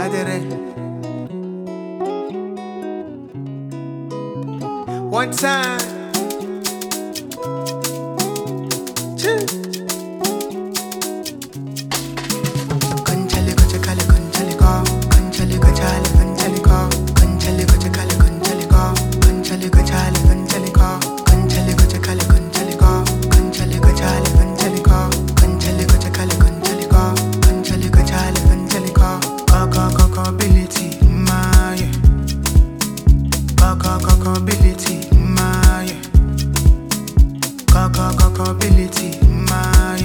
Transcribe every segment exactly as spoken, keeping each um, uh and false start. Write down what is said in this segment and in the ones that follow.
cadere. One time. Choo. Conchale coche cale conchale go. Conchale cochale conchale go. Conchale coche cale conchale go. Conchale cochale conchale go. Conchale coche cale conchale go. Conchale cochale conchale go. Conchale coche cale conchale go. Conchale cochale conchale go. Go go go go ability my. Go go go go ability my. Go go go go ability my.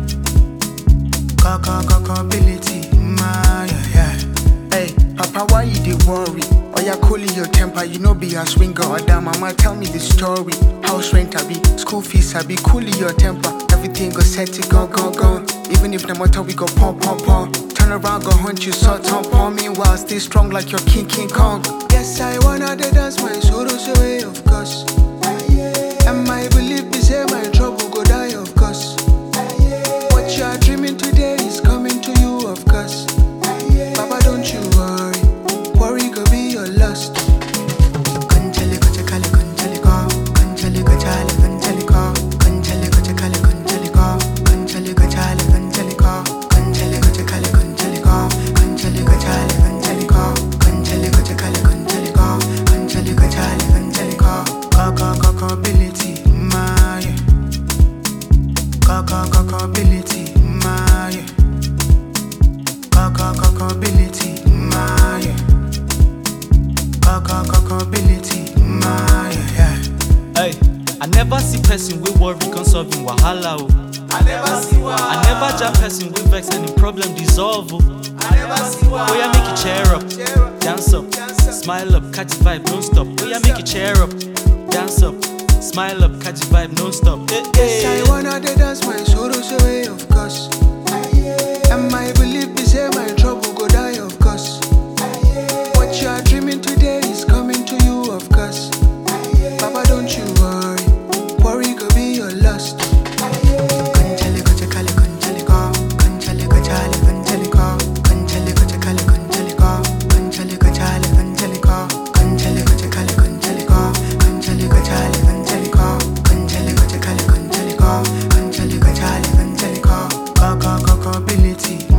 Go go go go ability my. Yeah. Hey, Papa, why you dey worry? Oh, yeah, cool your temper. You know be a swinger or damn. Mama, tell me the story. House rent I be, school fees I be. Cool your temper. Everything go set it go go go. Even if the motor we go pump pump pump. Turn around, go hunt you sort on pump. Meanwhile, stay strong like your King King Kong. Yes, I wanna dance my sorrows away, of course. And my belief is say my trouble go die, of course. What you are dreaming today is coming to you, of course. Papa, don't you worry. Worry go be your lust. Conchale coche cale conchale go. Conchale cochale conchale go. Conchale coche cale conchale go. Conchale cochale conchale go. Conchale coche cale conchale go. Conchale cochale conchale go. Conchale coche cale conchale go. Conchale cochale conchale go. Go go go go ability my. Go go go go ability my. Go go go go ability my. Go go go go ability my. Yeah. Hey, I never see person we worry can solve in wahala. Oh. I never see why. I never jam person we vex and the problem dissolve. Oh. I never see why. Oh yeah, make it cheer up, dance up, smile up, catch the vibe, non stop. Oh yeah, make it cheer up, dance up, smile up, catch the vibe, non stop. Hey, Yes, hey. I wanna dance my sorrows away, of course. And my belief is say my trouble go die, of course. What you are dreaming today is coming to you, of course. Papa, don't you worry. Worry go be your lust. Conchale coche cale conchale go. Conchale cochale conchale go. Conchale coche cale conchale go. Conchale cochale conchale go. Conchale coche cale conchale go. Conchale cochale conchale go. Conchale coche cale conchale go. Conchale cochale conchale go. Go go go go ability